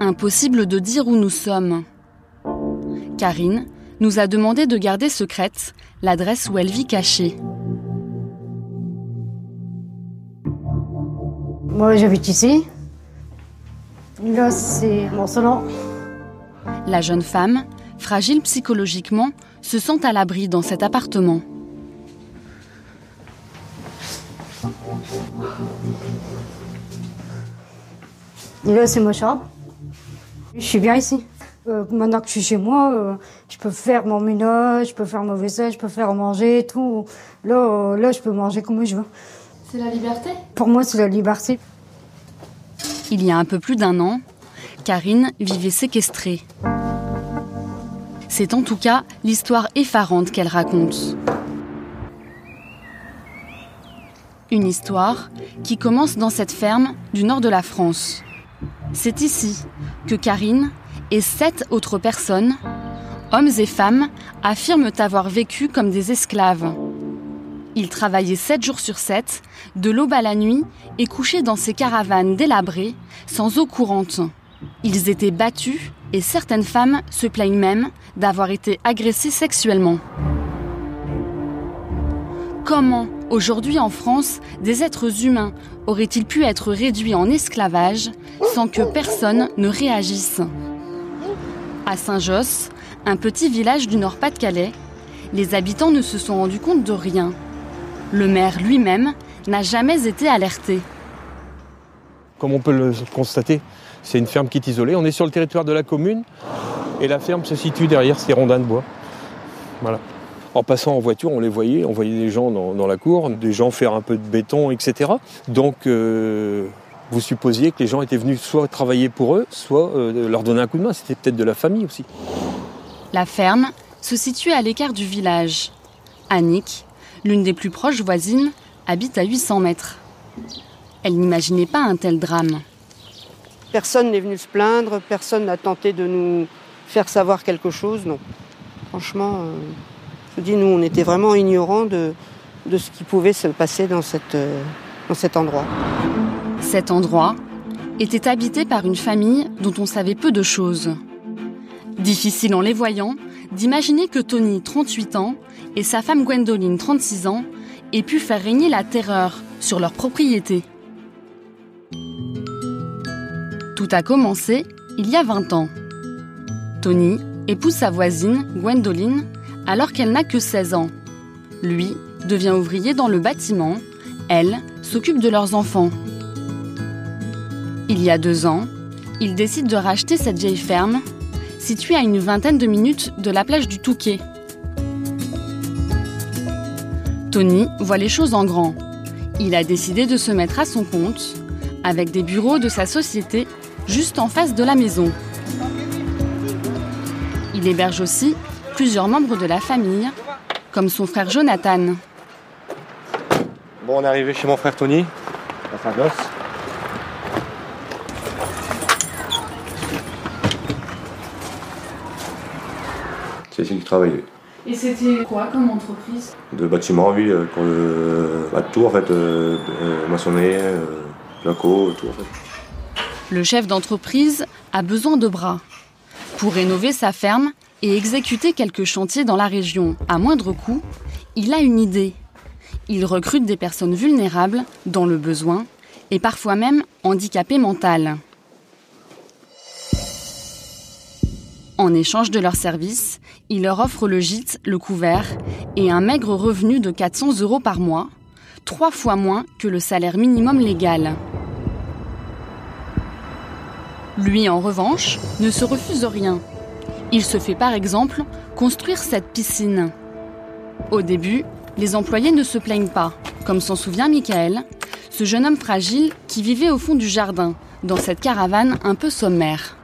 Impossible de dire où nous sommes. Karine nous a demandé de garder secrète l'adresse où elle vit cachée. Moi, j'habite ici. Là, c'est mon salon. La jeune femme, fragile psychologiquement, se sent à l'abri dans cet appartement. Et là, c'est ma chambre. Je suis bien ici. Maintenant que je suis chez moi, je peux faire mon ménage, je peux faire mon vaisselle, je peux faire manger, tout. Là, je peux manger comme je veux. C'est la liberté ? Pour moi, c'est la liberté. Il y a un peu plus d'1 an, Karine vivait séquestrée. C'est en tout cas l'histoire effarante qu'elle raconte. Une histoire qui commence dans cette ferme du nord de la France. C'est ici que Karine et 7 autres personnes, hommes et femmes, affirment avoir vécu comme des esclaves. Ils travaillaient 7 jours sur 7, de l'aube à la nuit, et couchaient dans ces caravanes délabrées, sans eau courante. Ils étaient battus et certaines femmes se plaignent même d'avoir été agressées sexuellement. Comment, aujourd'hui en France, des êtres humains auraient-ils pu être réduits en esclavage sans que personne ne réagisse ? À Saint-Josse, un petit village du Nord-Pas-de-Calais, les habitants ne se sont rendus compte de rien. Le maire lui-même n'a jamais été alerté. Comme on peut le constater, c'est une ferme qui est isolée. On est sur le territoire de la commune et la ferme se situe derrière ces rondins de bois. Voilà. En passant en voiture, on voyait des gens dans la cour, des gens faire un peu de béton, etc. Donc, vous supposiez que les gens étaient venus soit travailler pour eux, soit leur donner un coup de main. C'était peut-être de la famille aussi. La ferme se situe à l'écart du village. Annick, l'une des plus proches voisines, habite à 800 mètres. Elle n'imaginait pas un tel drame. Personne n'est venu se plaindre, personne n'a tenté de nous faire savoir quelque chose, non. Franchement, je vous dis, nous, on était vraiment ignorants de ce qui pouvait se passer dans cet endroit. Cet endroit était habité par une famille dont on savait peu de choses. Difficile en les voyant d'imaginer que Tony, 38 ans, et sa femme Gwendoline, 36 ans, aient pu faire régner la terreur sur leur propriété. Tout a commencé il y a 20 ans. Tony épouse sa voisine, Gwendoline, alors qu'elle n'a que 16 ans. Lui devient ouvrier dans le bâtiment, elle s'occupe de leurs enfants. Il y a 2 ans, ils décident de racheter cette vieille ferme, située à une vingtaine de minutes de la plage du Touquet. Tony voit les choses en grand. Il a décidé de se mettre à son compte, avec des bureaux de sa société juste en face de la maison. Il héberge aussi plusieurs membres de la famille, comme son frère Jonathan. Bon, on est arrivé chez mon frère Tony, à Saint-Josse. C'est ici qu'il travaillait. Et c'était quoi comme entreprise ? De bâtiments, oui, pour tout en fait, maçonnerie, placo, tout en fait. Le chef d'entreprise a besoin de bras pour rénover sa ferme et exécuter quelques chantiers dans la région à moindre coût. Il a une idée. Il recrute des personnes vulnérables, dans le besoin, et parfois même handicapées mentales. En échange de leurs services, il leur offre le gîte, le couvert et un maigre revenu de 400 € par mois, 3 fois moins que le salaire minimum légal. Lui, en revanche, ne se refuse rien. Il se fait par exemple construire cette piscine. Au début, les employés ne se plaignent pas, comme s'en souvient Michael, ce jeune homme fragile qui vivait au fond du jardin, dans cette caravane un peu sommaire.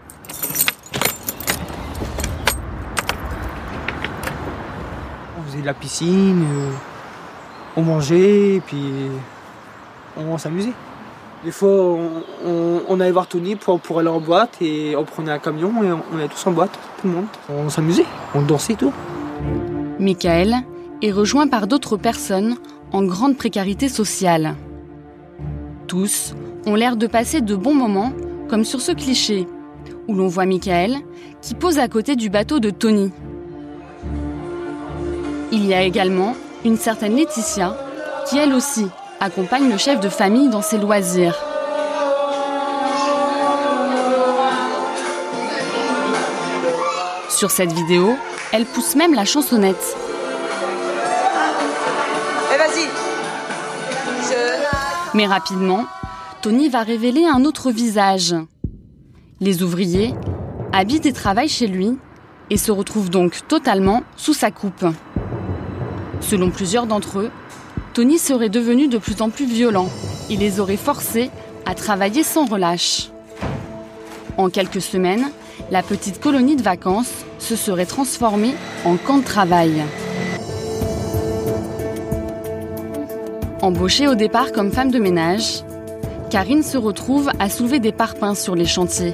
On faisait de la piscine, on mangeait, et puis on s'amusait. Des fois, on allait voir Tony pour aller en boîte et on prenait un camion et on allait tous en boîte, tout le monde. On s'amusait, on dansait et tout. Michael est rejoint par d'autres personnes en grande précarité sociale. Tous ont l'air de passer de bons moments, comme sur ce cliché, où l'on voit Michael qui pose à côté du bateau de Tony. Il y a également une certaine Laetitia qui, elle aussi, accompagne le chef de famille dans ses loisirs. Sur cette vidéo, elle pousse même la chansonnette. Vas-y. Mais rapidement, Tony va révéler un autre visage. Les ouvriers habitent et travaillent chez lui et se retrouvent donc totalement sous sa coupe. Selon plusieurs d'entre eux, Tony serait devenu de plus en plus violent et les aurait forcés à travailler sans relâche. En quelques semaines, la petite colonie de vacances se serait transformée en camp de travail. Embauchée au départ comme femme de ménage, Karine se retrouve à soulever des parpaings sur les chantiers.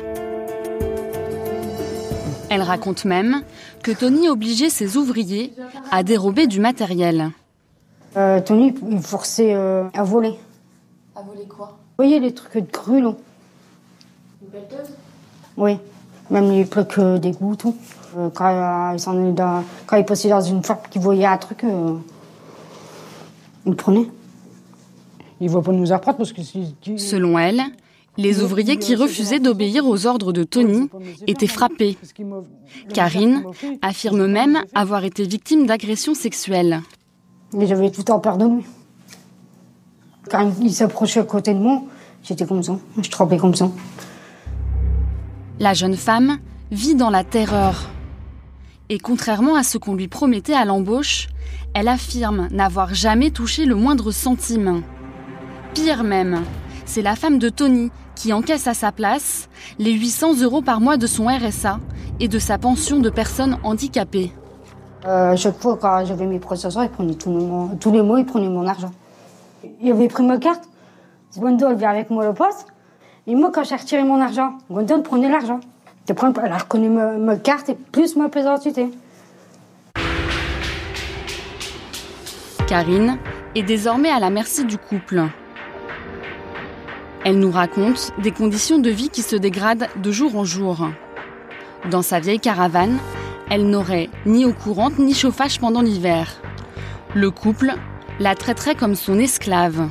Elle raconte même que Tony obligeait ses ouvriers à dérober du matériel. Tony, il forçait à voler. À voler quoi? Vous voyez les trucs de grue, Une pelleteuse? Oui, même les trucs d'égout, tout. Quand il passait dans une ferme, qu'il voyait un truc, il le prenait. Il ne va pas nous apprendre parce que... Selon elle, les ouvriers qui refusaient d'obéir aux ordres de Tony étaient frappés. Karine affirme même avoir été victime d'agressions sexuelles. Mais j'avais tout le temps peur de lui. Quand il s'approchait à côté de moi, j'étais comme ça, je tremblais comme ça. La jeune femme vit dans la terreur. Et contrairement à ce qu'on lui promettait à l'embauche, elle affirme n'avoir jamais touché le moindre centime. Pire même, c'est la femme de Tony qui encaisse à sa place les 800 € par mois de son RSA et de sa pension de personne handicapée. Chaque fois, quand j'avais mes prestations, il prenait tous les mois, il prenait mon argent. Il avait pris ma carte. Gwendol vient avec moi au poste. Et moi, quand j'ai retiré mon argent, Gwendol prenait l'argent. Elle a reconnu ma carte et plus ma pièce d'identité. Karine est désormais à la merci du couple. Elle nous raconte des conditions de vie qui se dégradent de jour en jour. Dans sa vieille caravane, elle n'aurait ni eau courante ni chauffage pendant l'hiver. Le couple la traiterait comme son esclave.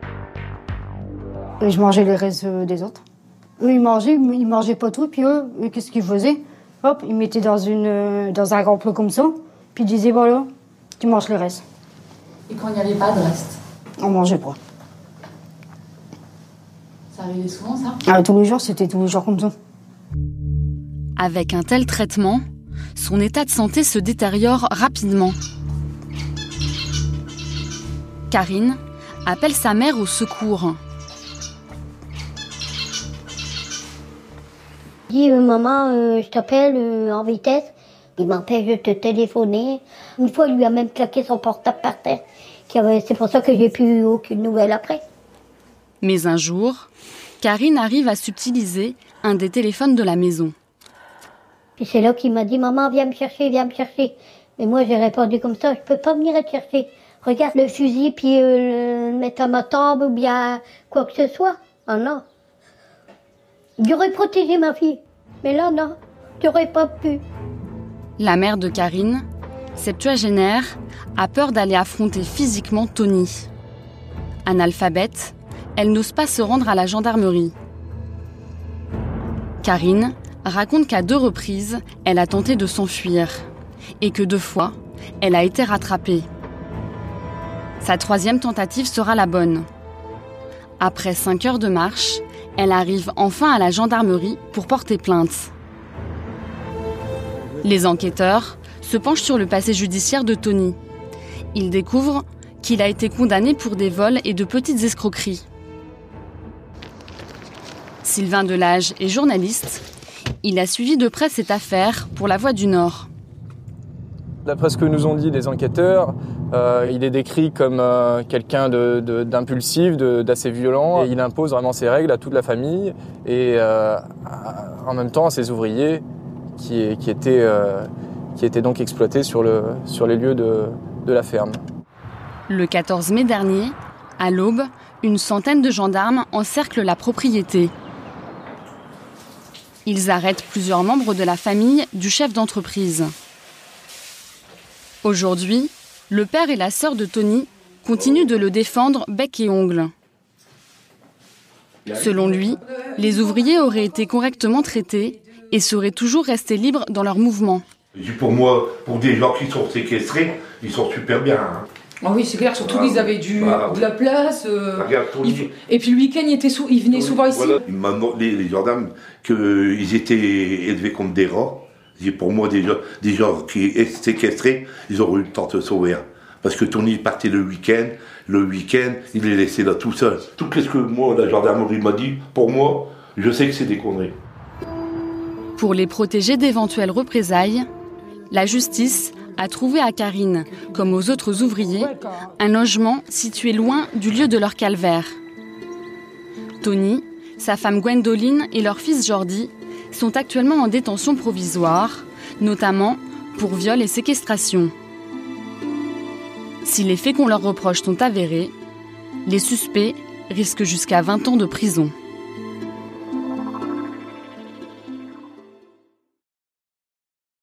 Et je mangeais les restes des autres. Eux, ils mangeaient pas tout, puis eux, qu'est-ce qu'ils faisaient? Hop, ils mettaient dans un grand plat comme ça, puis ils disaient, voilà, tu manges les restes. Et quand il n'y avait pas de reste? On mangeait pas. Ça arrivait souvent, ça? Tous les jours, c'était tous les jours comme ça. Avec un tel traitement, son état de santé se détériore rapidement. Karine appelle sa mère au secours. Il dit maman, je t'appelle en vitesse. Il m'empêche de te téléphoner. Une fois, il lui a même claqué son portable par terre. C'est pour ça que j'ai plus aucune nouvelle après. Mais un jour, Karine arrive à subtiliser un des téléphones de la maison. Puis c'est là qu'il m'a dit, maman, viens me chercher, viens me chercher. Mais moi, j'ai répondu comme ça, je peux pas venir te chercher. Regarde le fusil, puis le mettre à ma tombe ou bien quoi que ce soit. Ah non. J'aurais protégé ma fille. Mais là, non, j'aurais pas pu. La mère de Karine, septuagénaire, a peur d'aller affronter physiquement Tony. Analphabète, elle n'ose pas se rendre à la gendarmerie. Karine raconte qu'à 2 reprises, elle a tenté de s'enfuir et que 2 fois, elle a été rattrapée. Sa 3e tentative sera la bonne. Après 5 heures de marche, elle arrive enfin à la gendarmerie pour porter plainte. Les enquêteurs se penchent sur le passé judiciaire de Tony. Ils découvrent qu'il a été condamné pour des vols et de petites escroqueries. Sylvain Delage est journaliste. Il a suivi de près cette affaire pour La Voix du Nord. D'après ce que nous ont dit les enquêteurs, il est décrit comme quelqu'un d'impulsif, d'assez violent. Et il impose vraiment ses règles à toute la famille et en même temps à ses ouvriers qui étaient donc exploités sur les lieux de la ferme. Le 14 mai dernier, à l'aube, une centaine de gendarmes encerclent la propriété. Ils arrêtent plusieurs membres de la famille du chef d'entreprise. Aujourd'hui, le père et la sœur de Tony continuent de le défendre bec et ongles. Selon lui, les ouvriers auraient été correctement traités et seraient toujours restés libres dans leurs mouvements. Pour moi, pour des gens qui sont séquestrés, ils sont super bien. Hein. Ah oui, c'est clair, surtout qu'ils avaient de la place. Et puis le week-end, ils venaient souvent ici. Voilà. Maintenant, les gendarmes, qu'ils étaient élevés comme des rats. Pour moi, des gens qui étaient séquestrés, ils auraient eu le temps de se sauver. Hein. Parce que Tony partait le week-end, il est laissé là tout seul. Tout ce que moi, la gendarmerie m'a dit, pour moi, je sais que c'est des conneries. Pour les protéger d'éventuelles représailles, la justice a trouvé à Karine, comme aux autres ouvriers, un logement situé loin du lieu de leur calvaire. Tony, sa femme Gwendoline et leur fils Jordi sont actuellement en détention provisoire, notamment pour viol et séquestration. Si les faits qu'on leur reproche sont avérés, les suspects risquent jusqu'à 20 ans de prison.